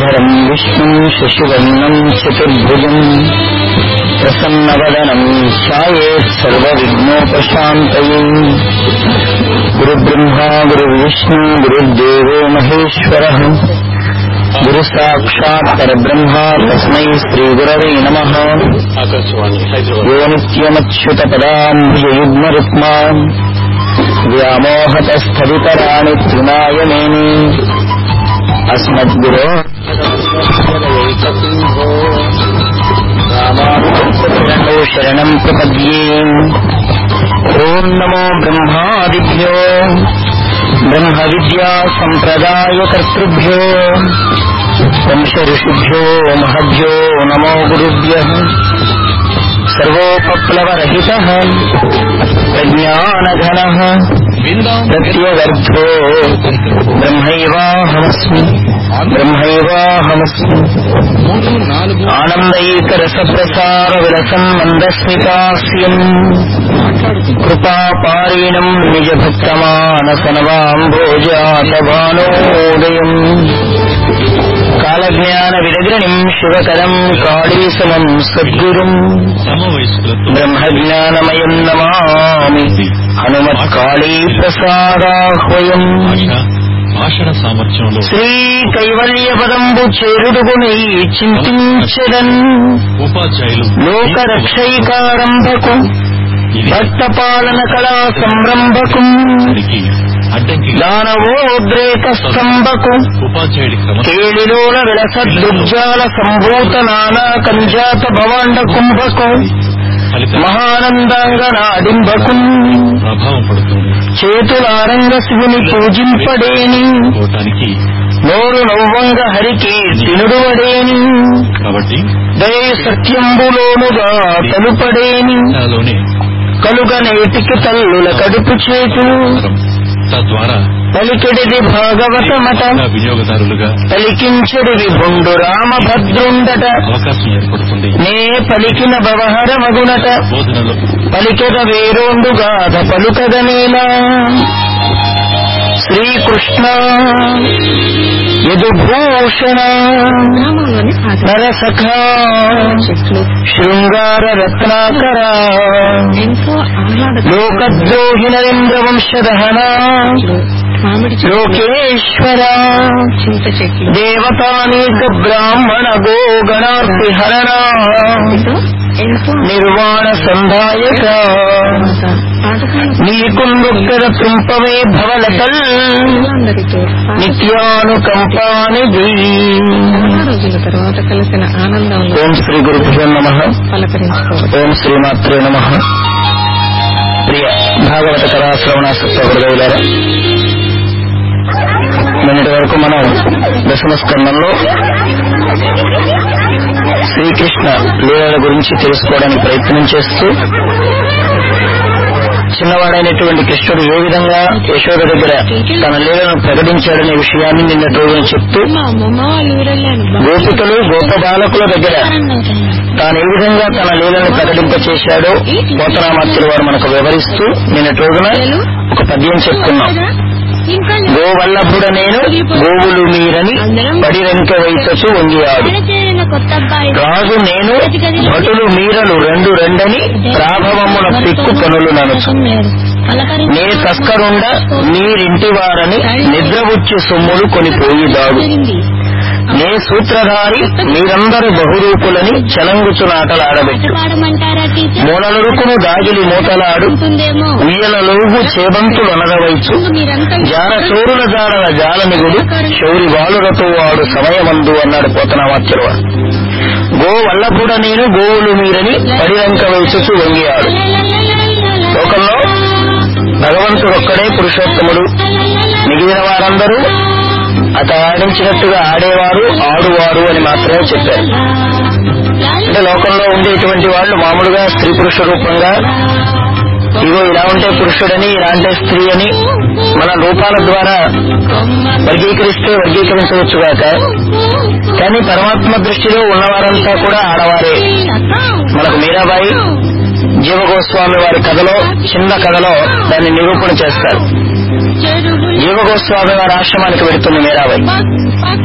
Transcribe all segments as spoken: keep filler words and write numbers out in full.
శశిధరం విష్ణుం శశివర్ణం చతుర్భుజం ప్రసన్నవదనం ఛాయేత్ సర్వవిఘ్నోపశాంతయే. గురుబ్రహ్మా గురుర్విష్ణు గురుర్దేవో మహేశ్వరః గురు సాక్షాత్ పరబ్రహ్మ తస్మై శ్రీ గురవే నమః. యో నిత్యమచ్యుత పదాంబుజయుగ్మరుక్మా వ్యామోహతస్థవితరాణి తృణాయమేని అస్మద్గురో రామానుజో శరణం ప్రపద్యే. ఓం నమో బ్రహ్మాదిభ్యో బ్రహ్మ విద్యా సంప్రదాయ కర్తృభ్యో వంశ ఋషిభ్యో మహభ్యో నమో గురుభ్యః. సర్వోపప్లవరహితః ప్రజ్ఞానఘనః ప్రత్యగర్భో బ్రహ్మైవాహమస్మి బ్రహ్మైవాహమస్మి. ఆనందైకరసప్రసార విరసం మందస్మితాస్యం కృపాపారీణం నిజభక్తమానసనవాంభోజాతభానోదయం. కాలజ్ఞాన విరగ్రణిం శివకరం కాళీసమం సద్గురుం బ్రహ్మజ్ఞానమయం నమామి హనుమత్కాళీ ప్రసాదాహ్వయం. శ్రీ కైవల్య పదంబు చేరుడుగునై చింతించదన్ లోకరక్షైకారంభకు భక్త పాలన కళా సంరంభకు దానవోద్రేక స్తంభకు కేళిలోల విలసద్దుర్జాల సంభూత నానా కంజాత భవాండ కుంభకు మహానందాంగనాడింబకు చేతులారంగ శివుని పూజింపడేని నోరు నవ్వంగ హరికి తినుడువడేని దయ సత్యంబులోనుగా తలుపడేని కలుగ నేటికి తల్లుల కడుపు చేతు పలికెడిది భాగవతమట పలికించెడిది భుండు రామభద్రుండట నే పలికిన భవహర మగునట పలికెద వేరోండుగాధ పలుకదనేలా. శ్రీకృష్ణ యదుభూషణ నరసఖ శృంగార రత్నాకర లోకద్రోహి నరేంద్ర వంశదహన లోకేశ్వర దేవతానీక బ్రాహ్మణ గోగణార్తి హరణ నిర్వాణ సంధాయక నీకుందొక్కర తుంపవే భవలకల్ నిత్యానుకంపానిధి. ఓం శ్రీ గురుభ్యో నమః. ఓం శ్రీమాత్రే నమః. ప్రియ భాగవత కథా శ్రవణాసక్త హృదయులారా, నిన్నటి వరకు మనం దశమ స్కందంలో శ్రీకృష్ణ లీలల గురించి తెలుసుకోవడానికి ప్రయత్నం చేస్తూ చిన్నవాడైనటువంటి కృష్ణుడు ఏ విధంగా యశోద దగ్గర తన లీలను ప్రకటించాడనే విషయాన్ని నిన్నటి రోజున చెప్తూ గోపికలు గోపబాలకుల దగ్గర తాను ఏ విధంగా తన లీలను ప్రకటింపచేశాడో పోతనామాత్యుల వారు మనకు వివరిస్తూ నిన్నటి రోజున ఒక పద్యం చెప్పుకున్నాం. గోవల్లభుడ నేను గోవులు మీరని పడిరెంక వైతసు వంగియాడు రాజు నేను భటులు మీరలు రెండు రెండని ప్రాభవమున పిక్కు పనులు ననుచు నే తస్కరుండ మీరింటి వారని నిద్రబుచ్చి సొమ్ములు కొనిపోయి దాడు నే సూత్రధారి మీరందరూ బహురూపులని చలంగుచునాటలాడబెట్టు మూలలురుకును దాగిలి మూతలాడు ఉయ్యలలోగు చేబంతులొనగవైచు జార చోరుల జాడల జాలనిగుడు శౌరి బాలురతో వాడు సమయమందు అన్నాడు పోతనామాత్యుల వారు. గో వల్లభుడ నేను గోవులు మీరని పడిరంక వేసుచు వంగియాడు. లోకంలో భగవంతుడొక్కడే పురుషోత్తముడు, మిగిలిన వారందరూ అత ఆడించినట్టుగా ఆడేవారు ఆడువారు అని మాత్రమే చెప్పారు. అంటే లోకంలో ఉండేటువంటి వాళ్ళు మామూలుగా స్త్రీ పురుష రూపంగా ఇగో ఇలా ఉంటే పురుషుడని ఇలా అంటే స్త్రీ అని మన రూపాల ద్వారా వర్గీకరిస్తే వర్గీకరించవచ్చుగాక, కానీ పరమాత్మ దృష్టిలో ఉన్నవారంతా కూడా ఆడవారే. మనకు మీరాబాయి జీవగోస్వామి వారి కథలో చిన్న కథలో దాన్ని నిరూపణ చేస్తారు. జీవగోస్వామి వారి ఆశ్రమానికి వెళుతుంది మీరాబాయి.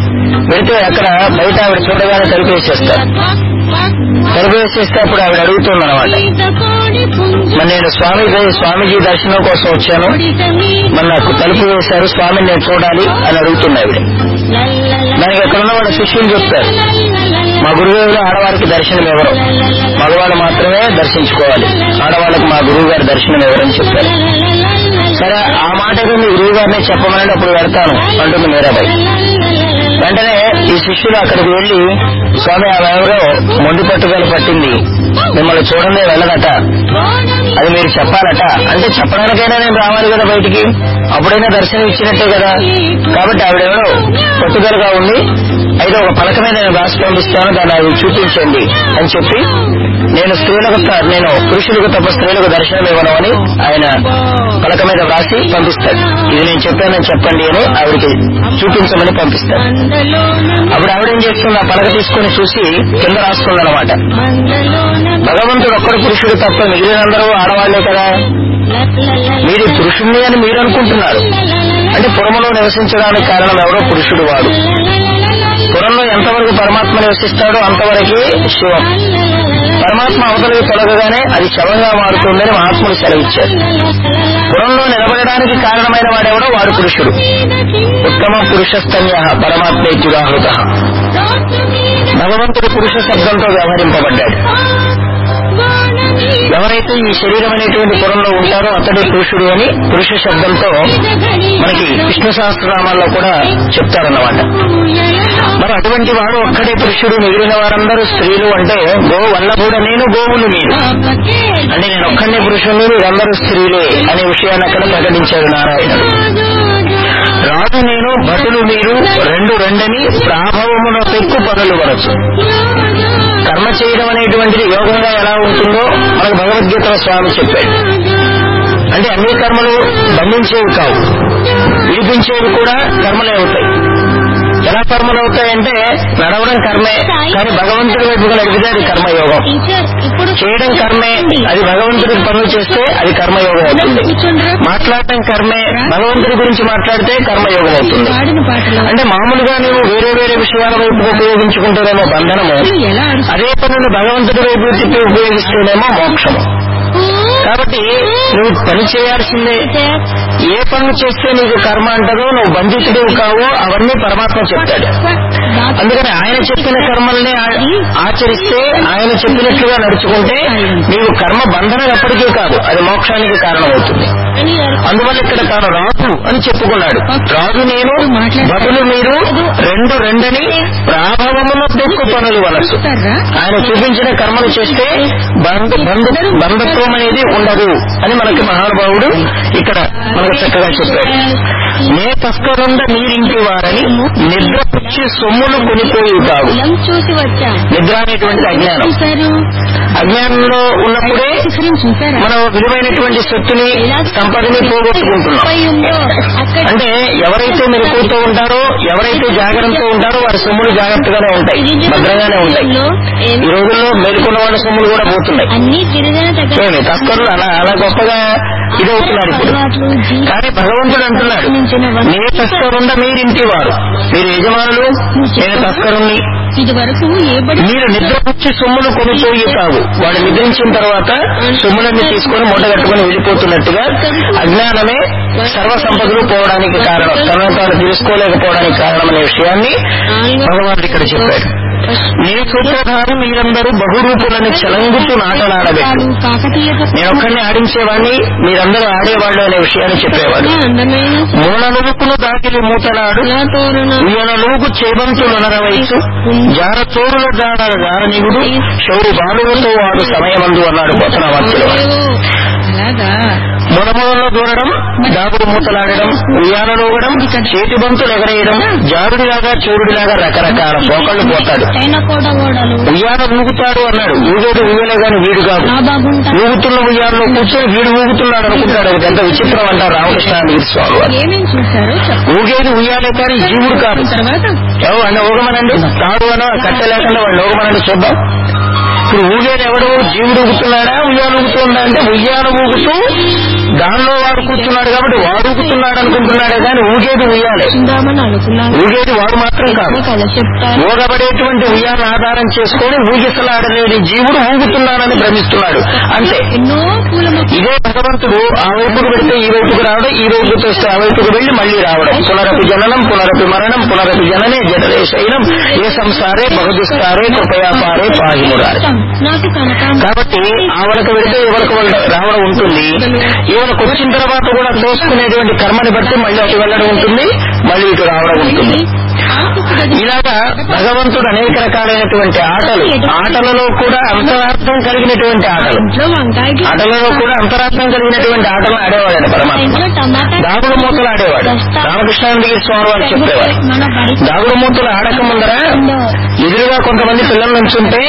పెడితే అక్కడ బయట ఆవిడ చూడగానే తలుపు వేసేస్తారు. తలుపు వేసేస్తే అప్పుడు ఆవిడ అడుగుతుందన్నమాట, మరి నేను స్వామి స్వామీజీ దర్శనం కోసం వచ్చాను, మరి నాకు తలుపు వేశారు, స్వామిని నేను చూడాలి అని అడుగుతుంది ఆవిడ. దానికి అక్కడ ఉన్న వాళ్ళ శిష్యులు చెప్తారు, మా గురువులో ఆడవారికి దర్శనం ఎవరు, మగవాళ్ళు మాత్రమే దర్శించుకోవాలి, ఆడవాళ్ళకు మా గురువు గారి దర్శనం ఎవరని చెప్పారు. సరే ఆ మాట మీ గురువు గారిని చెప్పమని అప్పుడు వెళ్తాను అంటుంది మీరాబాయి. వెంటనే ఈ శిష్యులు అక్కడికి వెళ్లి, స్వామి ఆమెవరో మొండి పట్టుదల పట్టింది, మిమ్మల్ని చూడండి వెళ్ళదట, అది మీరు చెప్పాలట. అంటే చెప్పడానికైనా నేను రావాలి కదా బయటికి, అప్పుడైనా దర్శనం ఇచ్చినట్టే కదా. కాబట్టి ఆవిడెవరో పట్టుదలగా ఉంది, అయితే ఒక పలక మీద నేను రాసి పంపిస్తాను, దాన్ని అవి చూపించండి అని చెప్పి, నేను స్త్రీలకు నేను పురుషులకు తప్ప స్త్రీలకు దర్శనం ఇవ్వను అని ఆయన పలక మీద వ్రాసి పంపిస్తాడు. ఇది నేను చెప్పానని చెప్పండి అని ఆవిడికి చూపించమని పంపిస్తాడు. అప్పుడు ఆవిడేం చేస్తుంది, ఆ పలక తీసుకుని చూసి కింద రాస్తుందన్నమాట, భగవంతుడు ఒక్కడు పురుషుడు తప్ప మిగిలినందరూ ఆడవాళ్లే కదా, మీరు పురుషుణ్ణి అని మీరు అనుకుంటున్నారు. అంటే పురములో నివసించడానికి కారణం ఎవరో పురుషుడు వాడు. పురంలో ఎంతవరకు పరమాత్మ నివసిస్తాడో అంతవరకే శివం. పరమాత్మ అవతలకి తొలగగానే అది శవంగా మారుతుందని మహాత్ముడు సెలవిచ్చారు. పురంలో నిలబడడానికి కారణమైన వాడెవడో వాడు పురుషుడు. ఉత్తమ పురుషస్తన్య పరమాత్మేత్యుదాహృత. భగవంతుడు పురుష శబ్దంతో వ్యవహరింపబడ్డాడు. ఎవరైతే ఈ శరీరం అనేటువంటి పురంలో ఉంటారో అతడు పురుషుడు అని పురుష శబ్దంతో మనకి విష్ణు సహస్రనామాల్లో కూడా చెప్తారన్నమాట. మరి అటువంటి వాడు ఒక్కడే పురుషుడు, మిగిలిన వారందరూ స్త్రీలు. అంటే గో వల్లభుడ నేను, గోవులు మీరు, అంటే నేను ఒక్కడే పురుషుడు, మీరందరూ స్త్రీలే అనే విషయాన్ని అక్కడ ప్రకటించారు నారాయణుడు. రాజు నేను, భటులు మీరు, రెండు రెండని ప్రాభవమున పెక్కు పనులు వరచు. కర్మ చేయడం అనేటువంటిది యోగంగా ఎలా ఉంటుందో మనకు భగవద్గీతలో స్వామి చెప్పాడు. అంటే అన్ని కర్మలు బంధించేవి కావు, విడిపించేవి కూడా కర్మలే అవుతాయి. ఎలా కర్మలు అవుతాయంటే నడవడం కర్మే, కానీ భగవంతుడి వైపుగా నడిపితే అది కర్మయోగం. చేయడం కర్మే, అది భగవంతుడికి పనులు చేస్తే అది కర్మయోగం అవుతుంది. మాట్లాడటం కర్మే, భగవంతుడి గురించి మాట్లాడితే కర్మయోగం అవుతుంది. అంటే మామూలుగా నువ్వు వేరే వేరే విషయాల వైపు ఉపయోగించుకుంటేనేమో బంధనము, అదే పనులు భగవంతుడి వైపు తిప్పి ఉపయోగిస్తేనేమో మోక్షము. కాబట్టి నువ్వు పని చేయాల్సిందే. ఏ పనులు చేస్తే నీకు కర్మ అంటదో, నువ్వు బంధితుడు కావో అవన్నీ పరమాత్మ చెప్తాడు. అందుకని ఆయన చెప్పిన కర్మల్ని ఆచరిస్తే, ఆయన చెప్పినట్లుగా నడుచుకుంటే నీవు కర్మ బంధనం ఎప్పటికీ కాదు, అది మోక్షానికి కారణమవుతుంది. అందువల్ల ఇక్కడ తాను రాజు అని చెప్పుకున్నాడు. రాజు నేను, భటులు మీరు, రెండు రెండని ప్రాభవములో దొక్కు పనులు వలసు. ఆయన చూపించిన కర్మలు చేస్తే బంధు బంధు బంధత్వం అనేది ఉండదు అని మనకి మహానుభావుడు ఇక్కడ మనకు చక్కగా చెప్పాడు. నే తస్కరుండ మీరింటి వారని నిద్ర పుచ్చి సొమ్ములు కొనిపోయి కావు. నిద్ర అనేటువంటి అజ్ఞానం. అజ్ఞానంలో ఉన్నప్పుడే మనం విలువైనటువంటి శక్తిని సంపదని పోగొట్టుకుంటున్నాం. అంటే ఎవరైతే మెలకువతో ఉంటారో, ఎవరైతే జాగ్రత్తతో ఉంటారో వారి సొమ్ములు జాగ్రత్తగానే ఉంటాయి, భద్రంగానే ఉంటాయి. ఈ రోజుల్లో మేలుకున్న వాళ్ళ సొమ్ములు కూడా పోతున్నాయి. ఏమి తస్కరులు అలా అలా గొప్పగా ఇదవుతున్నారు ఇప్పుడు. కానీ భగవంతుడు అంటున్నాడు, నే తస్కరుండ మీరింటి వారు, మీరు యజమానులు, నేను తస్కరుణ్ణి. మీరు నిద్రపుచ్చి సొమ్ములు కొనిపోయి కావు. వాడు నిద్రించిన తర్వాత సొమ్ములన్నీ తీసుకొని మూట కట్టుకుని వెళ్ళిపోతున్నట్టుగా అజ్ఞానమే సర్వ సంపదలు పోవడానికి కారణం, తనను తాను తెలుసుకోలేకపోవడానికి కారణం అనే విషయాన్ని భగవానుడు ఇక్కడ చెప్పాడు. నే సూత్రధారి మీరందరూ బహురూపులని చలంగుతూ నాటలాడబెట్టు. నేనొక్కడిని ఆడించేవాడిని, మీరందరూ ఆడేవాళ్ళు అనే విషయాన్ని చెప్పేవాడు. మూలనువుకును దాకిలి మూతలాడు, మూలనువుకు చేబంతులు నరవయసు, జార చోరుల జాడ జారనిగుడు, శౌరి బాలువుతో వాడు సమయమందు అన్నాడు పోతనవార్తలో. మునములలో దూరడం, దాగుడు మూతలాడడం, ఉయ్యాలలోగడం, చేతి బంతులు ఎగరేయడం, జారుడిలాగా చోరుడిలాగా రకరకాల పోకళ్ళు పోతాడు. ఉయ్యాల ఊగుతాడు అన్నాడు. ఊగేది ఊగలే గాని వీడు కాదు. ఊగుతున్న ఉయ్యాలలో కూర్చొని వీడు ఊగుతున్నాడు అనుకుంటాడు. అది ఎంత విచిత్రం అంటారు రామకృష్ణానంద స్వామి వారు. ఊగేది ఉయ్యాలే కానీ జీవుడు కాదు. ఎవరు అన్న ఊగమనండి, తాడు అనో కట్టె లేకుండా వాళ్ళు ఊగమనండి చూద్దాం. ఇప్పుడు ఊగేది ఎవడు? జీవుడు ఊగుతున్నాడా, ఉయ్యాలు ఊగుతుందా అంటే ఉయ్యాలు ఊగుతూ దానిలో వాడు కూర్చున్నాడు కాబట్టి వాడు ఊగుతున్నాడు అనుకుంటున్నాడే కానీ ఊగేది ఉయ్యాలే. ఊగేది వాడు మాత్రం కాదు. ఊగబడేటువంటి ఉయ్యాలను ఆధారం చేసుకుని ఊగిసలాడలేని జీవుడు ఊగుతున్నాడని భ్రమిస్తున్నాడు అంతే. ఇదే భగవంతుడు ఆ వైపుకు వెళ్తే ఈ వైపుకు రావడం, ఈ వైపుకు వస్తే ఆ వైపుకు వెళ్లి మళ్లీ రావడం. పునరపి జననం పునరపి మరణం పునరపి జననే జనరే శైనం ఏ సంసారే బహుదిస్తారే కృపయాపారే పాహిమురారే. కాబట్టి ఆవలకు వెళితే ఎవరికి రావడం ఉంటుంది, ఈవనకు వచ్చిన తర్వాత కూడా తోసుకునేటువంటి కర్మని బట్టి మళ్ళీ అటు వెళ్ళడం ఉంటుంది, మళ్ళీ ఇటు రావడం ఉంటుంది. ఇలాగా భగవంతుడు అనేక రకాలైనటువంటి ఆటలు, ఆటలలో కూడా అంతరార్థం కలిగినటువంటి ఆటలు, ఆటలలో కూడా అంతరార్థం కలిగినటువంటి ఆటలు ఆడేవాడు పరమాత్మ. దాగుడు మూతలు ఆడేవాడు. రామకృష్ణానందగిరి స్వామి వారు చెప్పేవాడు, దాగుడు మూతలు ఆడక ముందర ఎదురుగా కొంతమంది పిల్లల నుంచి ఉంటే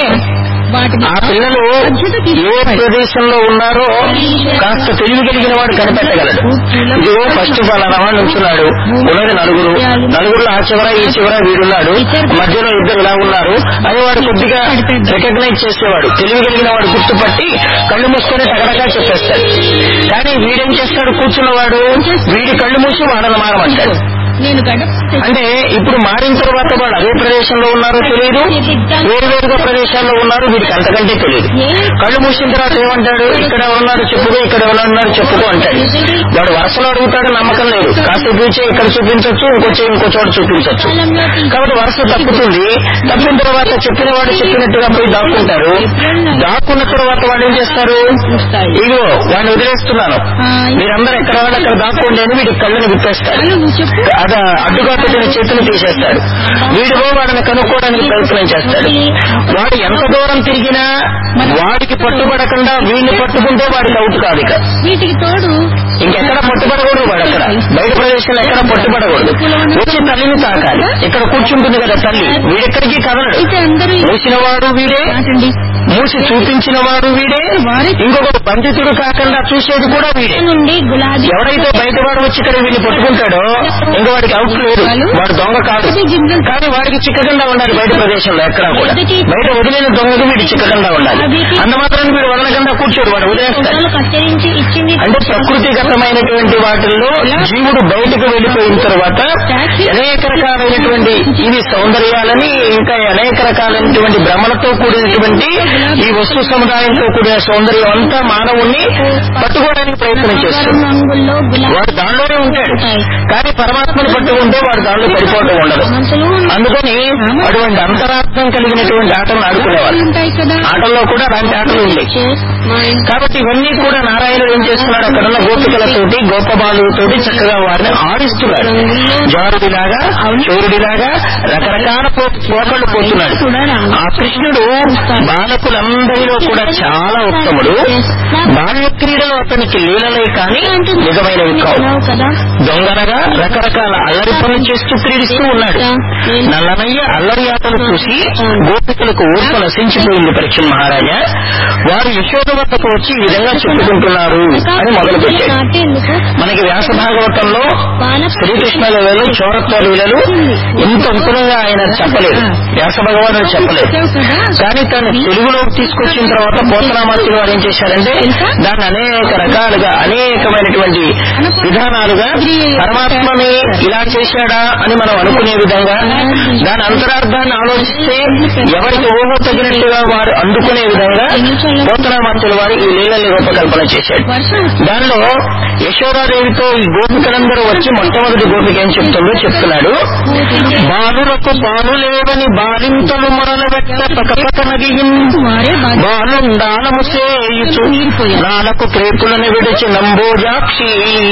ఆ పిల్లలు ఏ ప్రదేశంలో ఉన్నారో కాస్త తెలివి కలిగిన వాడు కనిపెట్టగలడు. ఇదిగో ఫస్ట్ ఫలానా వాడు నుంచున్నాడు, ఉన్నది నలుగురు, నలుగురులో ఆ చివర ఈ చివర వీడున్నాడు, మధ్యలో ఇద్దరు ఇలా ఉన్నారు అని వాడు కొద్దిగా రికగ్నైజ్ చేసేవాడు. తెలివి కలిగిన వాడు గుర్తుపట్టి కళ్ళు మూసుకొని టగడగా చెప్పేస్తాడు. కానీ వీడేం చేస్తాడు? కూర్చున్నవాడు వీడి కళ్ళు మూసి వాడను మారమంటాడు. అంటే ఇప్పుడు మారిన తర్వాత వాడు అదే ప్రదేశంలో ఉన్నారో తెలియదు, వేరు వేరుగా ప్రదేశాల్లో ఉన్నారు, వీడికి అంతకంటే తెలియదు. కళ్ళు మూసిన తర్వాత ఏమంటాడు? ఇక్కడ ఉన్నాడు చెప్పుకో, ఇక్కడ ఉన్నాడు చెప్పుకో అంటాడు. వాడు వరుసలో అడుగుతాడు, నమ్మకం లేదు. కాసేపు చూచే ఇక్కడ చూపించవచ్చు, ఇంకొచ్చే ఇంకో చోట చూపించవచ్చు. కాబట్టి వరుస తప్పుతుంది. తప్పిన తర్వాత చెప్పిన వాడు చెప్పినట్టుగా పోయి దాక్కుంటారు. దాక్కున్న తర్వాత వాడు ఏం చేస్తారు? ఇదిగో వాడిని వదిలేస్తున్నాను, మీరందరూ ఎక్కడ వాళ్ళు అక్కడ దాక్కోండి అని వీడికి కళ్ళని విప్పేస్తారు. అదే అడ్డుగా పెట్టిన చేతులు తీసేస్తాడు. వీడిలో వాడిని కనుక్కోవడానికి ప్రయత్నం చేస్తాడు. వాడు ఎంత దూరం తిరిగినా వాడికి పట్టుబడకుండా వీడిని పట్టుకుంటే వాడికి అవుట్ కాదు. ఇక వీటికి తోడు ఇంకెక్కడ పట్టుబడకూడదు. వాడు అక్కడ బయట ప్రదేశంలో ఎక్కడ పట్టుబడకూడదు. వచ్చి తల్లిని తాకాలి. ఇక్కడ కూర్చుంటుంది కదా తల్లి, వీడెక్కడికి కదలడు. మూసిన వాడు వీడే, మూసి చూపించిన వాడు వీడే, ఇంకొకటి బంధితుడు కాకుండా చూసేది కూడా వీడే. ఎవడైతే బయటవాడు వచ్చి ఇక్కడ వీడిని పట్టుకుంటాడో ఇంకో వాడికి అవుట్ లేదు, వాడు దొంగ కాదు. కానీ వాడికి చిక్కకుండా ఉండాలి. బయట ప్రదేశంలో ఎక్కడా కూడా బయట వదిలేని దొంగకు వీడు చిక్కకుండా ఉండాలి. అంత మాత్రాన్ని వీడు వదలకుండా కూర్చోడు, వాడు వదిలేస్తాడు. అంటే ప్రకృతిగతమైనటువంటి వాటిల్లో జీవుడు బయటకు వెళ్లిపోయిన తర్వాత అనేక రకాలైనటువంటి ఇవి సౌందర్యాలని, ఇంకా అనేక రకాలైనటువంటి భ్రమలతో కూడినటువంటి ఈ వస్తు సముదాయంతో కూడిన సౌందర్యం అంతా మానవుణ్ణి పట్టుకోవడానికి ప్రయత్నం చేస్తాడు. వాడు దానిలోనే ఉంటాడు. కానీ పరమాత్మను పట్టుకుంటే వాడు దానిలో పడిపోవడం ఉండదు. అందుకని అటువంటి అంతరార్థం కలిగినటువంటి ఆటలు ఆడుకునేవాడు. ఆటల్లో కూడా అలాంటి ఆటలు ఉన్నాయి. కాబట్టి ఇవన్నీ కూడా నారాయణుడు ఏం చేస్తున్నాడు? అక్కడున్న గోపికలతోటి గోపబాలుతోటి చక్కగా వారిని ఆడిస్తున్నాడు. జారుడిలాగా, చోరుడిలాగా రకరకాల పోకళ్ళు పోతున్నాడు. ఆ కృష్ణుడు బాలకులందరిలో కూడా చాలా ఉత్తముడు. బాల్య క్రీడలు అతనికి లీలలే కానీ నిజమైనవి కావు. దొంగనగా రకరకాల అల్లరి పనులు చేస్తూ క్రీడిస్తూ ఉన్నాడు. నల్లనయ్య అల్లరి ఆటలు చూసి గోపికలకు ఊర్పు నశించిపోయింది. పరీక్ష మహారాజా వారు యశోద వద్దకు వచ్చి ఈ విధంగా చెప్పుకుంటున్నారు అని మొదలు పెట్టాడు. మనకి వ్యాస భాగవతంలో శ్రీకృష్ణ లీలలు, చోరత్వ లీలలు ఇంత విపులంగా ఆయన చెప్పలేదు, వ్యాస భగవానుడు చెప్పలేదు. కానీ తను తెలుగులోకి తీసుకొచ్చిన తర్వాత పోతనామాత్యులు వారు ఏం చేశారంటే దాన్ని అనేక రకాలుగా అనేకమైనటువంటి విధానాలుగా పరమాత్మని ఇలా చేశాడా అని మనం అనుకునే విధంగా దాని అంతరార్థాన్ని ఆలోచిస్తే ఎవరికి ఊహో తగినట్టుగా వారు అందుకునే విధంగా పోతనామాత్యులు వారు ఈ లీలని రూపకల్పన చేశాడు. దానిలో యశోదాదేవితో ఈ గోపికలందరూ వచ్చి మొట్టమొదటి గోపిక ఏం చెప్తుందో చెప్తున్నాడు. బాలులకు పాలు లేవని బాలింతలు మొరలు పెట్ట పకపక నగిగిన్ బాలుండాలము సేయుచు నాలకు క్రేపులను విడిచి నంబోజాక్షి.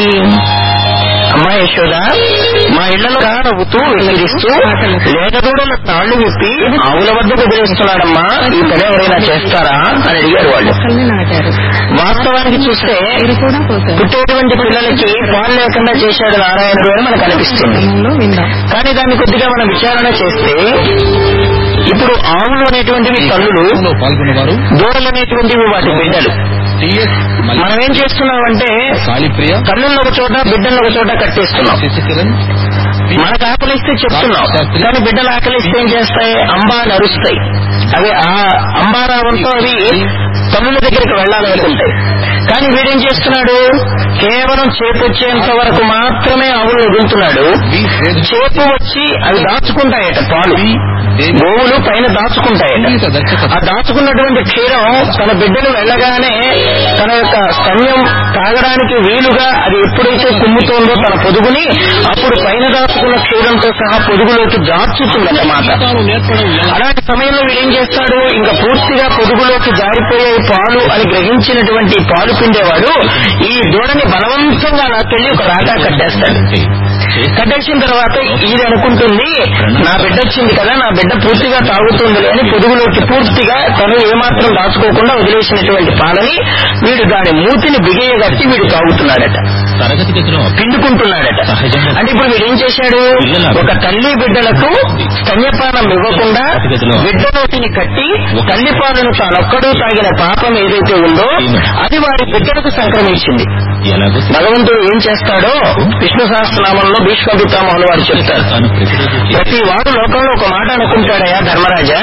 అమ్మా యశోద, మా ఇళ్లలో నవ్వుతూ వెళ్లిస్తూ లేకదూడల తాళ్లు విప్పి ఆవుల వద్దకు వదిలేస్తున్నాడమ్మా, ఈ పని ఎవరైనా చేస్తారా అని అడిగారు వాళ్ళు. వాస్తవానికి చూస్తే పుట్టేటువంటి పిల్లలకి పాలు లేకుండా చేశాడు నారాయణుడు అని మనకు అనిపిస్తుంది. కానీ దాన్ని కొద్దిగా మనం విచారణ చేస్తే ఇప్పుడు ఆవులు అనేటువంటివి తల్లులు, దూడలు అనేటువంటివి వాటి బిడ్డలు. మనం ఏం చేస్తున్నామంటే తల్లులను ఒక చోట బిడ్డలను ఒక చోట కట్టేస్తున్నాం. మనకు ఆకలిస్తే చెప్తున్నాం, కానీ బిడ్డలు ఆకలిస్తే ఏం చేస్తాయి? అంబా అని అరుస్తాయి. అవి ఆ అంబారావంతో అవి తల్లుల దగ్గరికి వెళ్లాలనుకుంటాయి. కానీ వీడేం చేస్తున్నాడు, కేవలం చేపు వచ్చేంత వరకు మాత్రమే ఆవులు వదులుతున్నాడు. చేపు వచ్చి అవి దాచుకుంటాయట పాలు, గోవులు పైన దాచుకుంటాయట. ఆ దాచుకున్నటువంటి క్షీరం తన బిడ్డలు వెళ్ళగానే తన యొక్క స్తన్యం తాగడానికి వీలుగా అది ఎప్పుడైతే కుమ్ముతోందో తన పొదుగుని, అప్పుడు పైన దాచుకున్న క్షీరంతో సహా పొదుగులోకి జార్చుతుందన్నమాట. అలాంటి సమయంలో వీడేం చేస్తాడు, ఇంకా పూర్తిగా పొదుగులోకి జారిపోయే పాలు అని గ్రహించినటువంటి పాలు పిండేవాడు ఈ దూడని బలవంతంగా లాక్కెళ్లి ఒక రాటా కట్టేస్తాడు. కట్టేసిన తర్వాత ఇది అనుకుంటుంది, నా బిడ్డ వచ్చింది కదా, నా బిడ్డ పూర్తిగా తాగుతుంది అని పొదుగులోకి పూర్తిగా తను ఏమాత్రం దాచుకోకుండా వదిలేసినటువంటి పాలని వీడు దాని మూతిని బిగేయగట్టి వీడు తాగుతున్నాడట, పిండుకుంటున్నాడట. అంటే ఇప్పుడు వీడేం చేశాడు, ఒక తల్లి బిడ్డలకు స్తన్యపానం ఇవ్వకుండా బిడ్డ నోటిని కట్టి తల్లి పాలను తానొక్కడూ తాగిన పాపం ఏదైతే ఉందో అది వారి బిడ్డలకు సంక్రమించింది. భగవంతుడు ఏం చేస్తాడో విష్ణు సహస్రనామంలో భీష్మ పితామహులు వారు చెప్తారు. ప్రతి వాడు లోకంలో ఒక మాట అనుకుంటాడయా ధర్మరాజా,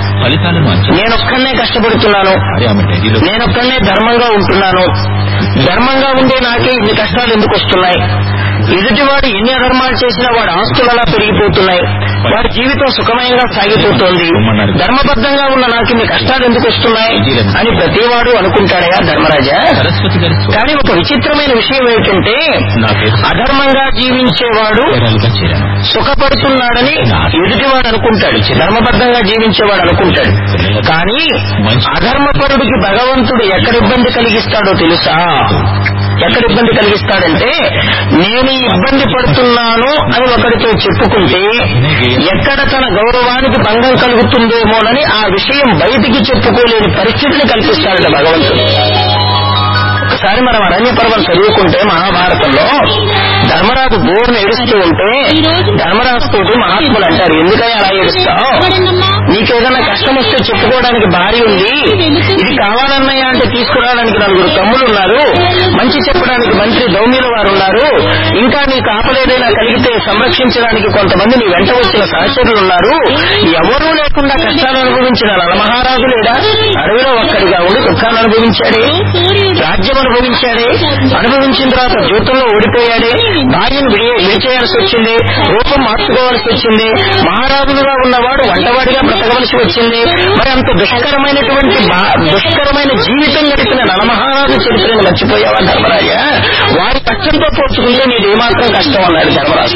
నేనొక్కనే కష్టపడుతున్నాను, నేనొక్కనే ధర్మంగా ఉంటున్నాను, ధర్మంగా ఉండే నాకే ఇన్ని కష్టాలు ఎందుకు వస్తున్నాయి, ఎదుటివాడు ఎన్ని అధర్మాలు చేసినా వాడి ఆస్తులు అలా పెరిగిపోతున్నాయి, వాడి జీవితం సుఖమయంగా సాగిపోతోంది, ధర్మబద్ధంగా ఉన్న నాకు ఇన్ని కష్టాలు ఎందుకు వస్తున్నాయి అని ప్రతివాడు అనుకుంటాడయా ధర్మరాజా. కానీ ఒక విచిత్రమైన విషయం ఏమిటంటే అధర్మంగా జీవించేవాడు సుఖపడుతున్నాడని ఎదుటివాడు అనుకుంటాడు, ధర్మబద్ధంగా జీవించేవాడు అనుకుంటాడు. కానీ అధర్మపరుడికి భగవంతుడు ఎక్కడ ఇబ్బంది కలిగిస్తాడో తెలుసా, ఎక్కడ ఇబ్బంది కలిగిస్తాడంటే నేను ఇబ్బంది పడుతున్నాను అని ఒకరితో చెప్పుకుంటే ఎక్కడ తన గౌరవానికి భంగం కలుగుతుందేమోనని ఆ విషయం బయటికి చెప్పుకోలేని పరిస్థితిని కల్పిస్తాడట భగవంతుడు. ఒకసారి మనం అరణ్య పర్వం చదువుకుంటే మహాభారతంలో ధర్మరాజు బోర్ను ఏడుస్తూ ఉంటే ధర్మరాజుతో మహాత్ములు అంటారు, ఎందుకని అలా ఏడుస్తావు, నీకేదైనా కష్టం వస్తే చెప్పుకోవడానికి భార్య ఉంది, ఇది కావాలన్నయ్య అంటే తీసుకురావడానికి నలుగురు తమ్ములు ఉన్నారు, మంచి చెప్పడానికి మంత్రి దౌమ్యుల వారు ఉన్నారు, ఇంకా నీకు ఆపలేదైనా కలిగితే సంరక్షించడానికి కొంతమంది నీ వెంట వచ్చిన సహచరులు ఉన్నారు, ఎవరూ లేకుండా కష్టాలు అనుభవించిన నలమహారాజు లేడా, అడవిలో ఒక్కడిగా ఉండి దుఃఖాన్ని అనుభవించాడే, రాజ్యం అనుభవించాడే, అనుభవించిన తర్వాత జీవితంలో ఓడిపోయాడే, భార్యను విడిచేయాల్సి వచ్చింది, రూపం మార్చుకోవాల్సి వచ్చింది, మహారాజులుగా ఉన్నవాడు వంటవాడిగా బ్రతకవలసి వచ్చింది. మరి అంత దుష్కరమైనటువంటి దుష్కరమైన జీవితం గడిపిన నలమహారాజు చరిత్రను మర్చిపోయావా ధర్మరాజా, వారి కష్టంతో పోల్చుకుంటే నీకు ఏమాత్రం కష్టం అన్నాడు ధర్మరాజు.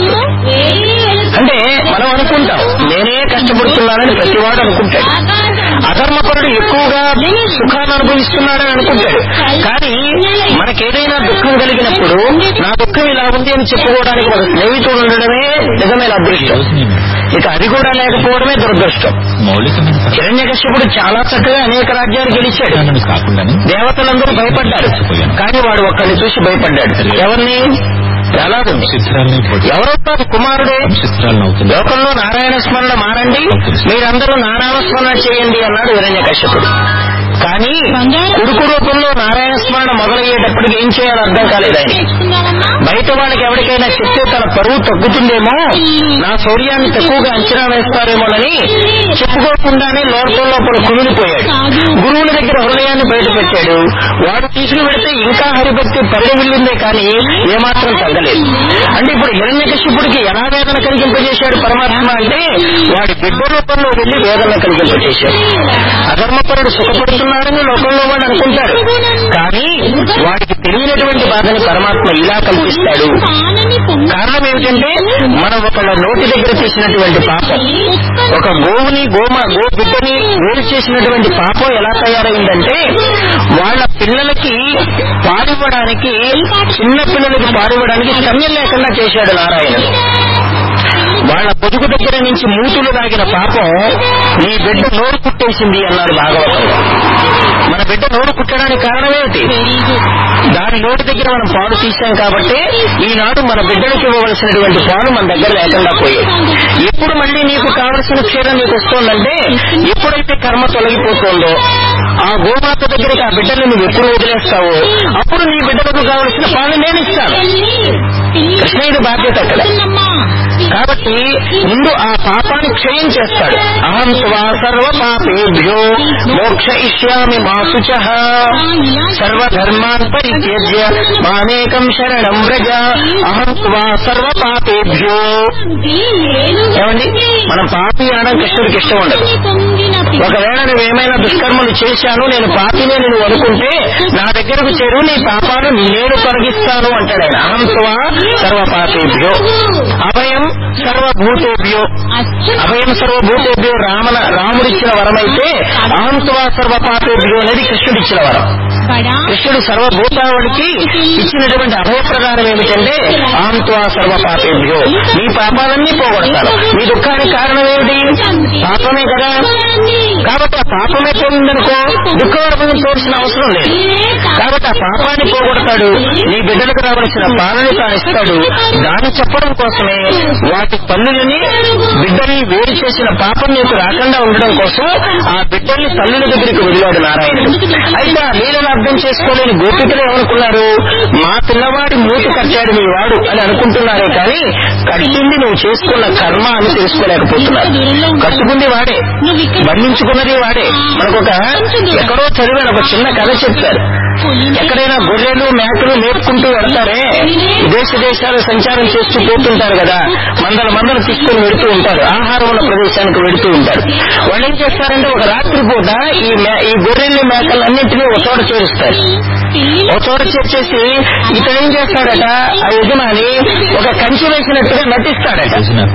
అంటే మనం అనుకుంటాం నేనే కష్టపడుతున్నానని ప్రతివాడు అనుకుంటాడు, అధర్మపరుడు ఎక్కువగా సుఖాన్ని అనుభవిస్తున్నాడని అనుకుంటాడు. కానీ మనకేదైనా దుఃఖం కలిగినప్పుడు నా దుఃఖం ఇలా ఉంది అని చెప్పుకోవడానికి ఒక స్నేహితుడు ఉండడమే నిజమైన అదృష్టం, ఇక అది కూడా లేకపోవడమే దురదృష్టం. హిరణ్యకశ్యపుడు చాలా చక్కగా అనేక రాజ్యాలు గెలిచాడు, దేవతలందరూ భయపడ్డారు, కానీ వాడు ఒక్కరిని చూసి భయపడ్డాడు. ఎవరిని? ప్రహ్లాదుని. ఎవరవుతారు? కుమారుడే. లోకంలో నారాయణ స్మరణ మానండి, మీరందరూ నారాయణస్మరణ చేయండి అన్నాడు హిరణ్యకశ్యపుడు. కానీ కొడుకు రూపంలో నారాయణ స్మరణ మొదలయ్యేటప్పటికి ఏం చేయాలో అర్థం కాలేదు ఆయన. బయట వాళ్ళకి ఎవరికైనా చెప్తే తన పరువు తగ్గుతుందేమో, నా శౌర్యాన్ని తక్కువగా అంచనా వేస్తారేమోనని చెప్పుకోకుండానే లోపల లోపల కుమిలిపోయాడు. గురువుల దగ్గర హృదయాన్ని బయట పెట్టాడు. వాడు తీసుకు పెడితే ఇంకా హరిభక్తి పరిగెళ్ళిందే కానీ ఏమాత్రం తగ్గలేదు. అంటే ఇప్పుడు హిరణ్యకశిపుడికి ఎలా వేదన కలిగింపజేశాడు పరమాత్మ అంటే వాడి బిడ్డ రూపంలో వెళ్లి వేదన కలిగింపజేశాడు. అధర్మపరుడు సుఖపడుతున్నాడని లోకంలో వాడు అనుకుంటాడు, కానీ వాడికి తెలియనటువంటి బాధని పరమాత్మ ఇలా కల్పిస్తాడు. కారణం ఏమిటంటే మనం ఒకళ్ళ నోటి దగ్గర చేసినటువంటి పాపం, ఒక గోవుని గోమ గో బిడ్డని వేరు చేసినటువంటి పాపం ఎలా తయారైందంటే వాళ్ళ పిల్లలకి పారివ్వడానికి, చిన్న పిల్లలకి పారివ్వడానికి సమయం లేకుండా చేశాడు నారాయణుడు. వాళ్ళ పొదుగు దగ్గర నుంచి మూతులు తాగిన పాపం నీ బిడ్డ నోరు కుట్టేసింది అన్నాడు భాగవతంలో. మన బిడ్డ నోరు కుట్టడానికి కారణమేమిటి? దాని నోటి దగ్గర మనం పాలు తీసాం కాబట్టి ఈనాడు మన బిడ్డలకు ఇవ్వవలసినటువంటి పాలు మన దగ్గర లేకుండా పోయాయి. ఎప్పుడు మళ్ళీ నీకు కావలసిన క్షీరం నీకు వస్తోందంటే ఎప్పుడైతే కర్మ తొలగిపోతుందో ఆ గోమాత దగ్గరికి ఆ బిడ్డను నువ్వు ఎప్పుడు వదిలేస్తావో అప్పుడు నీ బిడ్డలకు కావలసిన పాలు నేను ఇస్తాను. కృష్ణుడి బాధ్యత అక్కడ. కాబట్టి ముందు ఆ పాపాన్ని క్షయం చేస్తాడు. అహం త్వా సర్వ పాపేభ్యో మోక్షయిష్యామి మా శుచః సర్వధర్మాన్ పరిత్యజ్య మామేకం శరణం వ్రజ అహం త్వా సర్వ పాపేభ్యో. ఏమండి, మనం పాపి అనడం కృష్ణుడికి ఇష్టం ఉండదు. ఒకవేళ నువ్వేమైనా దుష్కర్మలు చేశాను, నేను పాపినే నువ్వు అనుకుంటే నా దగ్గరకు చేరు, నీ పాపాలు నేను తొలగిస్తాను అంటాడు ఆయన. అహం త్వా సర్వ పాపేభ్యో అభయం సర్వభూతేభ్యో. అభయం సర్వభూతేభ్యో రామన రాముడిచ్చిన వరం అయితే అహం త్వా సర్వ పాపేభ్యో అనేది కృష్ణుడిచ్చిన వరం. కృష్ణుడు సర్వభూతావుడికి ఇచ్చినటువంటి అభయప్రదానం ఏమిటంటే అహం త్వా సర్వ పాపేభ్యో, నీ పాపాలన్నీ పోగొడతాను. నీ దుఃఖానికి కారణం ఏమిటి? పాపమే కదా. కాబట్టి ఆ పాపమే పోయిందనుకో దుఃఖవర్గం తోల్సిన అవసరం లేదు. కాబట్టి ఆ పాపాన్ని పోగొడతాడు, నీ బిడ్డలకు రావలసిన పాలన తానిస్తాడు. దాన్ని చెప్పడం కోసమే వాటి తల్లులని బిడ్డల్ని వేరు చేసిన పాపం నీకు రాకుండా ఉండడం కోసం ఆ బిడ్డల్ని తల్లుల దగ్గరికి వదిలాడు నారాయణుడు. అయితే ఆ లీలను అర్థం చేసుకోలేని గోపికలు ఏమనుకున్నారు? మా పిల్లవాడి మూతి కట్టాడు మీ వాడు అని అనుకుంటున్నారే కానీ కట్టింది నువ్వు చేసుకున్న కర్మ అని తెలుసుకోలేకపోతున్నారు. కట్టుకుంది వాడే, బంధించుకున్నది వాడే. మనకొక ఎక్కడో చదివాను ఒక చిన్న కథ చెప్తారు. ఎక్కడైనా గొర్రెలు మేకలు మేపుకుంటూ వెళ్తారే, దేశ దేశాలు సంచారం చేస్తూ పోతుంటారు కదా, మందల మందలు తీసుకుని వెళుతూ ఉంటారు, ఆహారం ఉన్న ప్రదేశానికి వెళుతూ ఉంటారు. వాళ్ళు ఏం చేస్తారంటే ఒక రాత్రి పూట ఈ ఈ గొర్రెల్ని మేకలన్నింటినీ ఒక చోట చేరుస్తారు. ఒక చోట చేర్చేసి ఇతను ఏం చేస్తాడట, ఆ యజమాని ఒక కంచి వేసినట్టుగా నటిస్తాడట.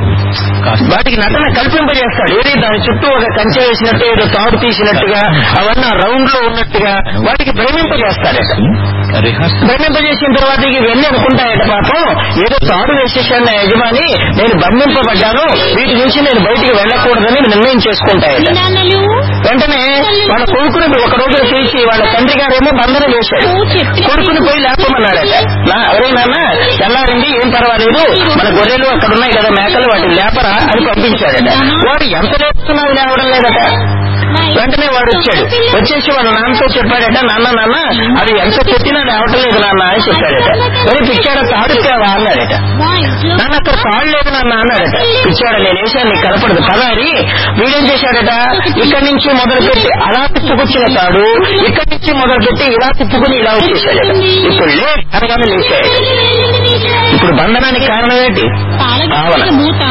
వాటికి నటన కల్పింపజేస్తాడు. ఏది దాని చుట్టూ ఒక కంచె వేసినట్టు, ఏదో తాడు తీసినట్టుగా, అవన్నీ రౌండ్ లో ఉన్నట్టుగా వాటికి భ్రమింపజేస్తాడట. భ్రమింపజేసిన తర్వాత ఇవన్నీ అనుకుంటాయట, పాపం ఏదో తాడు వేసేసాడు నా యజమాని, నేను బంధింపబడ్డాను, వీటి నుంచి నేను బయటికి వెళ్ళకూడదని నిర్ణయం చేసుకుంటాయట. వెంటనే వాళ్ళ కొడుకుని ఒక రోజు పిలిచి వాళ్ళ తండ్రి గారేమో బంధన చేశాడు. కొడుకుని పోయి లేపమన్నాడట. నా ఎవరే నాన్న తెల్లారింది, ఏం పర్వాలేదు, మన గొర్రెలు అక్కడ ఉన్నాయి కదా మేకలు, వాటిని లేపరా అని పంపించాడట. వాడు ఎంత లేపుతున్నావు లేవడం లేదట. వెంటనే వాడు వచ్చాడు. వచ్చేసి వాళ్ళ నాన్నతో చెప్పాడట, నాన్న నాన్న అది ఎంత చెప్పినా లేవటం లేదు నాన్న అని చెప్పాడట. మరి పిచ్చాడ తాడుతావా అన్నాడట. నాన్న అక్కడ తాడు లేదు నాన్న అన్నాడట. పిచ్చాడ నేను వేసాను నీకు కనపడదు పదా అని. వీడేం చేశాడట, ఇక్కడి నుంచి మొదలుపెట్టి అలా తిప్పుకొచ్చిన తాడు ఇక్కడి నుంచి మొదలుపెట్టి ఇలా తిప్పుకుని ఇలా వచ్చేసాడట. ఇప్పుడు లే అనగానే లేచాడు. ఇప్పుడు బంధనానికి కారణం ఏంటి? భావన.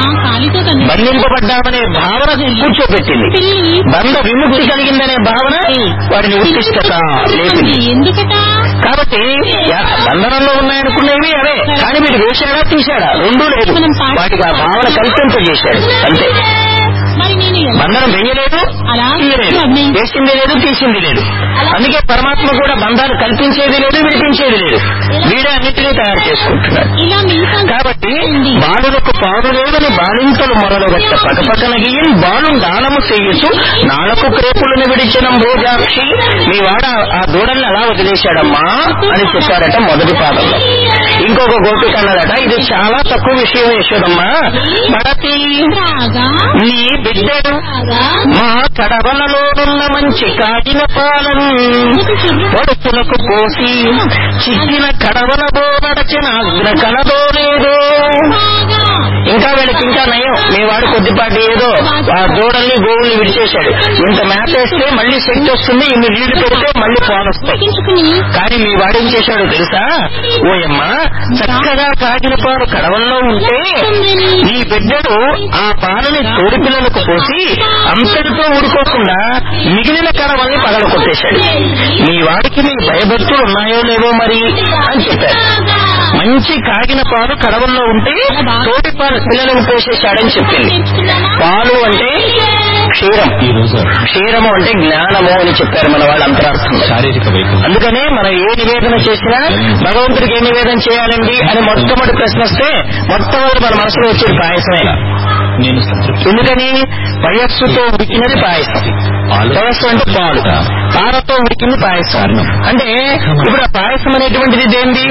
బంధింపబడ్డామనే భావన కూర్చోబెట్టింది. బంధ విముక్తి కలిగిందనే భావన వాడిని ఉత్తిష్టత లేపింది. కాబట్టి బంధనంలో ఉన్నాయనుకునేవి అవే, కానీ వీడు వేశాడా తీశాడా రెండూ లేదు. వాటికి ఆ భావన కల్పింపజేశాడు అంతే. బంధనం వెయ్యలేదు, తీయలేదు, వేసింది లేదు, తీసింది లేదు. అందుకే పరమాత్మ కూడా బంధాలు కల్పించేది లేదు, విడిపించేది లేదు. వీడే అన్నింటినీ తయారు చేసుకుంటున్నాడు. కాబట్టి బాలులకు పాడు లేదని బాలింతలు మొదలుగట్ట పక్కపక్కన గీయం బాలు దానము చెయ్యొచ్చు నాలుగు క్రేపులను విడిచిన భోజాక్షి. మీ వాడ ఆ దూడల్ని అలా వదిలేశాడమ్మా అని చెప్పారట మొదటి పాదంలో. ఇంకొక గోపిక అన్నదట, ఇది చాలా తక్కువ విషయం యశోదమ్మా, పడతి నీ బిడ్డడు మా కడవలలోనున్న మంచి కాగిన పాలను పడుతులకు పోసి చిక్కిన కడవల బోనడచిన అగ్ర కలదో లేదో. ఇంకా వీళ్ళకి ఇంకా నయం, మీ వాడు కొద్దిపాటి ఏదో ఆ దూడల్ని గోవుల్ని విడిచేశాడు. ఇంత మేపేస్తే మళ్లీ శక్తి వస్తుంది, ఇన్ని నీళ్లు పెడితే మళ్లీ పాలొస్తాయి. కానీ మీ వాడేం చేశాడో తెలుసా, ఓయమ్మ చక్కగా కాగిన పాలు కడవల్లో ఉంటే నీ బిడ్డడు ఆ పాలని తోడి పిల్లలకు పోసి అంతటితో ఊరుకోకుండా మిగిలిన కడవల్ని పగల కొట్టేశాడు. మీ వాడికి మీ భయభక్తులు ఉన్నాయో లేవో మరి అని చెప్పారు. మంచి కాగిన పాలు కడవల్లో ఉంటే తోటి పాలు పిల్లలకు పోసేశాడని చెప్పింది. పాలు అంటే క్షీరం, క్షీరము అంటే జ్ఞానము అని చెప్పారు మన వాళ్ళు అంతరార్థం. అందుకనే మనం ఏ నివేదన చేసినా భగవంతుడికి ఏ నివేదన చేయాలండి అని మొట్టమొదటి ప్రశ్న వస్తే మొట్టమొదటి మన మనసులో వచ్చేది పాయసమే. ఎందుకని వయస్సుతో ఉడికినది పాయసం. వయస్సు అంటే పాలు, పాలతో ఉడికింది పాయసం. అంటే ఇప్పుడు ఆ పాయసం అనేటువంటిది దేంది?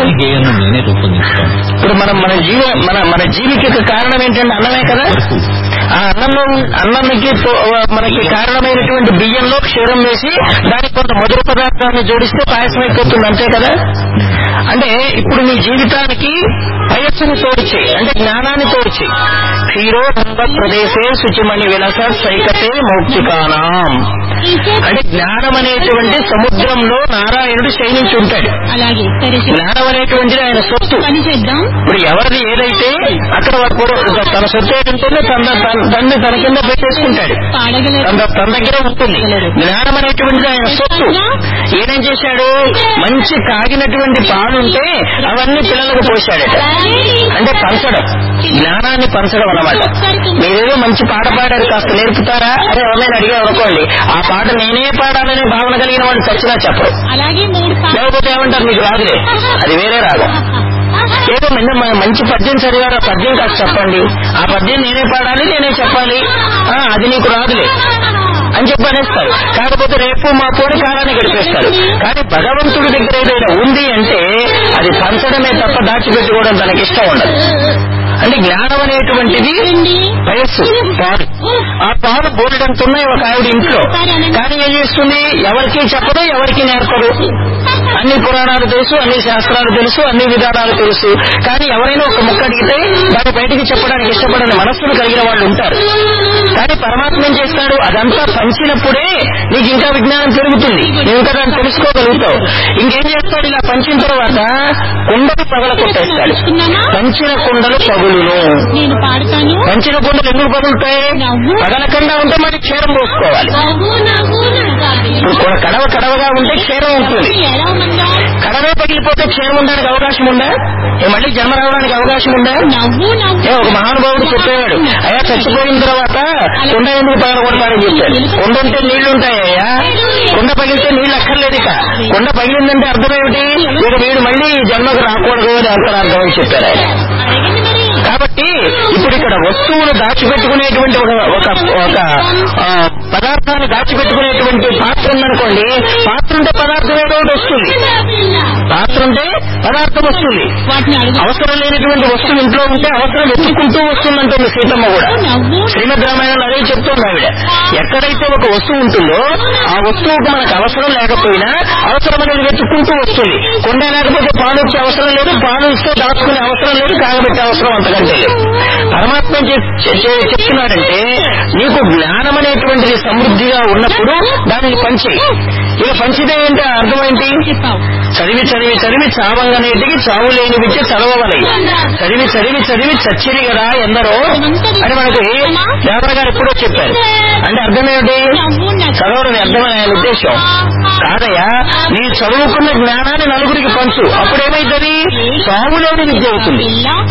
ఇప్పుడు మనం మన జీవ మన మన జీవికి కారణం ఏంటంటే అన్నమే కదా. ఆ అన్నంలో అన్నానికి మనకి కారణమైనటువంటి బియ్యంలో క్షీరం వేసి దానికి కొంత మధుర పదార్థాన్ని జోడిస్తే పాయసం అయిపోతుంది అంతే కదా. అంటే ఇప్పుడు నీ జీవితానికి వయస్సును తోడిచి అంటే జ్ఞానాన్ని తోడిచి క్షీరోదండ ప్రదేశే శుచిమణి విలస సైకతే మౌక్తికానాం అంటే జ్ఞానం అనేటువంటి సముద్రంలో నారాయణుడు శయనించి ఉంటాడు. జ్ఞానం అనేటువంటిది ఆయన సొత్తు. ఇప్పుడు ఎవరిది ఏదైతే అక్కడ తన సొత్తు ఏదంటుందో తన తన్ని తన కింద పెట్టేసుకుంటాడు, తన తన దగ్గర ఉంటుంది. జ్ఞానం అనేటువంటిది ఆయన సొత్తు. ఏనేం చేశాడు, మంచి కాగినటువంటి పాలుంటే అవన్నీ పిల్లలకు పోశాడట. అంటే పంచడం, జ్ఞానాన్ని పంచడం అన్నమాట. మీరేదో మంచి పాట పాడారు, కాస్త నేర్పుతారా అని ఎవరైనా అడిగారు అనుకోండి, ఆ పాట నేనే పాడాలనే భావన కలిగిన వాళ్ళు చచ్చినా చెప్పరు. లేకపోతే ఏమంటారు, మీకు రాదులే, అది వేరే రాగం. ఏదో మంచి పద్యం చదివారు, ఆ పద్యం కాస్త చెప్పండి, ఆ పద్యం నేనే పాడాలి, నేనే చెప్పాలి, అది నీకు రాదులే అని చెప్పి అనేస్తారు. కాకపోతే రేపు మాతోని కాలాన్ని గడిపేస్తారు. కానీ భగవంతుడి దగ్గర ఏదైనా ఉంది అంటే అది పంచడమే తప్ప దాచిపెట్టుకోవడం తనకి ఇష్టం ఉండదు. అంటే జ్ఞానం అనేటువంటిది వయస్సు పాలు. ఆ పాలు బోలెడంతున్నాయి ఒక ఆవిడ ఇంట్లో. కానీ ఏం చేస్తుంది, ఎవరికీ చెప్పదు, ఎవరికి నేర్పదు. అన్ని పురాణాలు తెలుసు, అన్ని శాస్త్రాలు తెలుసు, అన్ని విధానాలు తెలుసు. కానీ ఎవరైనా ఒక ముక్క అడిగితే దాన్ని బయటికి చెప్పడానికి ఇష్టపడని మనస్సును కలిగిన వాళ్ళు ఉంటారు. కానీ పరమాత్మ ఏం చేస్తాడు, అదంతా పంచినప్పుడే నీకు ఇంకా విజ్ఞానం పెరుగుతుంది, ఇంకా దాన్ని తెలుసుకోగలుగుతావు. ఇంకేం చేస్తాడు, ఇలా పంచిన తర్వాత కుండలు పగల కొట్టేస్తాడు. పంచిన కుండలు పగులును. పంచిన కుండలు ఎందుకు పగులుతాయి, పగలకుండా ఉంటే మరి క్షీరం పోసుకోవాలి. ఇప్పుడు కడవ కడవగా ఉంటే క్షీరం ఉంటుంది. కడవే పగిలిపోతే క్షీరం ఉండడానికి అవకాశం ఉందా, మళ్ళీ జన్మ రావడానికి అవకాశం ఉందా? ఒక మహానుభావుడు చెప్పేవాడు, అయ్యా చచ్చిపోయిన తర్వాత కుండ ఎందుకు పగల కొడతారని చెప్పాడు. కుండ ఉంటే నీళ్లు ఉంటాయ్యా, కుండ పగిలితే నీళ్లు అక్కర్లేదు. ఇక కుండ పగిలిందంటే అర్థం ఏమిటి, ఇక వీడు మళ్ళీ జన్మకు రాకూడదు అని అంతరార్థం అని చెప్పారు ఆయన. కాబట్టి ఇప్పుడు ఇక్కడ వస్తువులు దాచిపెట్టుకునేటువంటి ఒక ఒక పదార్థాన్ని దాచిపెట్టుకునేటువంటి పాత్ర ఉందనుకోండి, పాత్ర ఉంటే పదార్థం ఏదో ఒకటి వస్తుంది, పాత్ర ఉంటే పదార్థం వస్తుంది. అవసరం లేనటువంటి వస్తువు ఇంట్లో ఉంటే అవసరం వెతుక్కుంటూ వస్తుందంటుంది సీతమ్మ కూడా. శ్రీమద్ రామాయణంలో అదే చెప్తోంది ఆవిడ. ఎక్కడైతే ఒక వస్తువు ఉంటుందో ఆ వస్తువుకు మనకు అవసరం లేకపోయినా అవసరం అనేది వెతుక్కుంటూ వస్తుంది. కొండ లేకపోతే పాలు వచ్చే అవసరం లేదు, పాలు ఇస్తే దాచుకునే అవసరం లేదు, కాగబెట్టే అవసరం అంతకంటే లేదు. పరమాత్మ చెప్తున్నాడంటే నీకు జ్ఞానం అనేటువంటిది సమృద్ధిగా ఉన్నప్పుడు దానిని పంచి. ఇక పంచితే ఏంటి అర్థమేంటి, చదివి చదివి చదివి చావంగనేటికి చావు లేని విద్య చదవవలై, చదివి చదివి చదివి చచ్చిరి కదా ఎందరో అని మనకి దేవర గారు ఎప్పుడో చెప్పారు. అంటే అర్థమేమిటి, చదవడం అర్థమని ఆయన ఉద్దేశం కాదయ్యా. నీ చదువుకున్న జ్ఞానాన్ని నలుగురికి పంచు, అప్పుడేమైతుంది, చావు లేని విద్య అవుతుంది.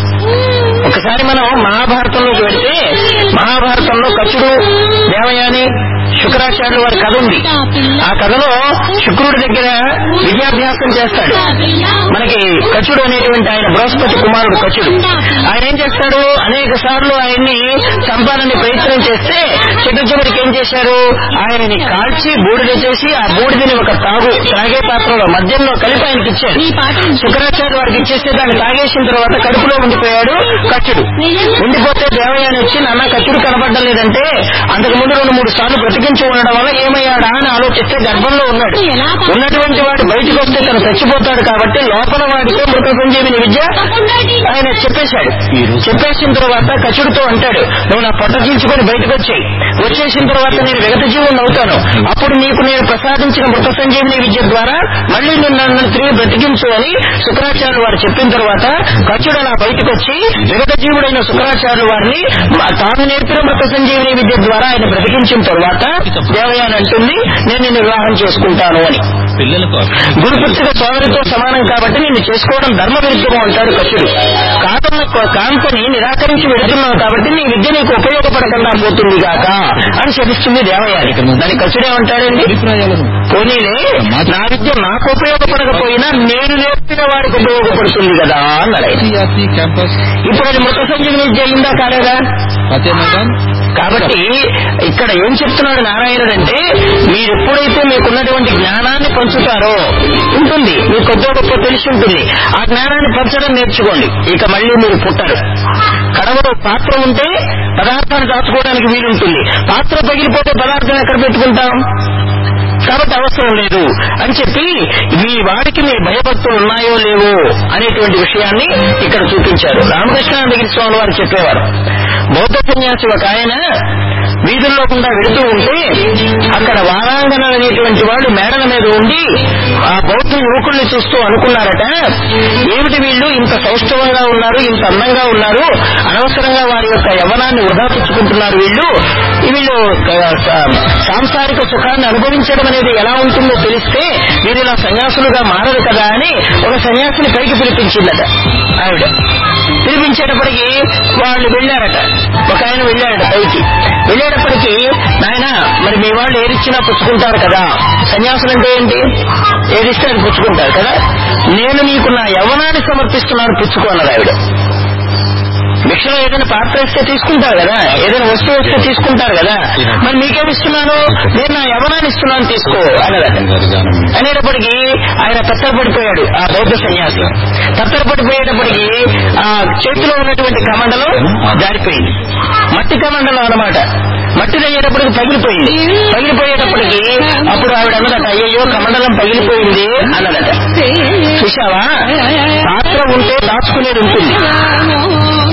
ఒకసారి మనం మహాభారతంలోకి వెళ్తే మహాభారతంలో కచుడు, దేవయాని, శుక్రాచార్యుల వారి కథ ఉంది. ఆ కథలో శుక్రుడి దగ్గర విద్యాభ్యాసం చేస్తాడు. మనకి కచుడు అనేటువంటి ఆయన బృహస్పతి కుమారుడు కచుడు. ఆయన ఏం చేస్తాడు, అనేక సార్లు ఆయన్ని చంపాలని ప్రయత్నం చేస్తే చిట్ట చివరికి ఏం చేశారు, ఆయనని కాల్చి బూడిద చేసి ఆ బూడిదని ఒక తాగు త్రాగే పాత్రలో మద్యంలో కలిపి ఆయనకి ఇచ్చాడు. శుక్రాచార్య వారికి ఇచ్చేస్తే దాన్ని తాగేసిన తర్వాత కడుపులో ఉండిపోయాడు కచుడు. ఉండిపోతే దేవయాని వచ్చి నాన్న కచుడు కనబడ్డం లేదంటే అంతకు ముందు రెండు మూడు సార్లు బ్రతికించి ఉండడం వల్ల ఏమయ్యాడా అని ఆలోచిస్తే గర్భంలో ఉన్నాడు. ఉన్నటువంటి వాడు బయటకు వస్తే తను చచ్చిపోతాడు కాబట్టి లోపల వాడితో మృత సంజీవిని విద్య ఆయన చెప్పేశాడు. చెప్పేసిన తర్వాత కచుడితో అంటాడు, నువ్వు నా పొట్ట చీల్చుకొని బయటకు వచ్చాయి, వచ్చేసిన తర్వాత నేను విగత జీవుని అవుతాను, అప్పుడు నీకు నేను ప్రసాదించిన మృత సంజీవిని విద్య ద్వారా మళ్లీ నేను నన్ను తిరిగి బ్రతికించు అని శుక్రాచార్యులు వారు చెప్పిన తర్వాత కచుడు అలా బయటకు వచ్చి విగత జీవుడైన శుక్రాచార్యులు వారిని తాను నేర్పిన మృత సంజీవిని విద్య ద్వారా ఆయన బ్రతికించిన తర్వాత దేవయాని అంటుంది, నేను నిన్ను వివాహం చేసుకుంటాను అని. గురుపుత్రిక సోదరితో సమానం కాబట్టి నిన్ను చేసుకోవడం ధర్మ విరుద్ధము అంటాడు కచుడు. కాదన్న కాంతని నిరాకరించి వెళుతున్నావు కాబట్టి నీ విద్య నీకు ఉపయోగపడకుండా పోతుంది గాక అని శపిస్తుంది దేవయాని. దాని కచుడేమంటాడండి, పోనీలే నా విద్య నాకు ఉపయోగపడకపోయినా నేను నేర్పిన వారికి ఉపయోగపడుతుంది కదా అన్నాడు. ఇప్పుడు అది మృత సంజీవిని విద్య అయిందా కాలేదా? కాబట్టి ఇక్కడ ఏం చెప్తున్నాడు నారాయణుడు అంటే, మీరు ఎప్పుడైతే మీకున్నటువంటి జ్ఞానాన్ని పంచుతారో ఉంటుంది, మీకు కొద్ది గొప్ప తెలిసి ఉంటుంది, ఆ జ్ఞానాన్ని పంచడం నేర్చుకోండి. ఇక మళ్ళీ మీరు పుట్టరు. కడవలో పాత్ర ఉంటే పదార్థాన్ని దాచుకోవడానికి వీలుంటుంది, పాత్ర పగిలిపోతే పదార్థం ఎక్కడ పెట్టుకుంటాం, కాబట్టి అవసరం లేదు అని చెప్పి మీ వాడికి మీ భయభక్తులు ఉన్నాయో లేవో అనేటువంటి విషయాన్ని ఇక్కడ చూపించారు. రామకృష్ణానందగిరి స్వామి వారు చెప్పేవారు, బౌద్ధ సన్యాసి ఒక ఆయన వీధుల్లో గుండా వెళుతూ ఉంటే అక్కడ వారాంగణ అనేటువంటి వాళ్ళు మేడల మీద ఉండి ఆ బౌద్ధ యువకుల్ని చూస్తూ అనుకున్నారట, ఏమిటి వీళ్ళు ఇంత సౌష్ఠవంగా ఉన్నారు, ఇంత అందంగా ఉన్నారు, అనవసరంగా వారి యొక్క యవ్వనాన్ని వృధా పుచ్చుకుంటున్నారు, వీళ్ళు వీళ్ళు సాంసారిక సుఖాన్ని అనుభవించడం అనేది ఎలా ఉంటుందో తెలిస్తే వీరు ఇలా సన్యాసులుగా మారరు కదా అని ఒక సన్యాసిని పైకి పిలిపించిందట ఆవిడ. పిలిపించేటప్పటికి వాళ్ళు వెళ్ళారట, ఒక ఆయన వెళ్ళారట పైకి. వెళ్ళేటప్పటికీ నాయన మరి మీ వాళ్ళు ఏదిచ్చినా పుచ్చుకుంటారు కదా, సన్యాసులంటే ఏంటి, ఏదిస్తే అది పుచ్చుకుంటారు కదా, నేను నీకు నా యవ్వనాన్ని సమర్పిస్తున్నాను పుచ్చుకో అన్నది ఆవిడ. భిక్షలో ఏదైనా పాత్ర ఇస్తే తీసుకుంటారు కదా, ఏదైనా వస్తువు వస్తే తీసుకుంటారు కదా, మరి మీకేమిస్తున్నాను, నేను నా యవ్వనాన్ని ఇస్తున్నాను తీసుకో అన్నదట. అనేటప్పటికీ ఆయన తత్తరపడిపోయాడు ఆ బౌద్ధ సన్యాసి. తత్తరపడిపోయేటప్పటికీ ఆ చేతిలో ఉన్నటువంటి కమండలం జారిపోయింది, మట్టి కమండలం అన్నమాట. మట్టి తగ్గేటప్పటికి పగిలిపోయింది. పగిలిపోయేటప్పటికి అప్పుడు ఆవిడ అన్నదట, అయ్యయ్యో కమండలం పగిలిపోయింది అన్నదట. చూశావా, పాత్ర ఉంటే దాచుకునేది ఉంటుంది,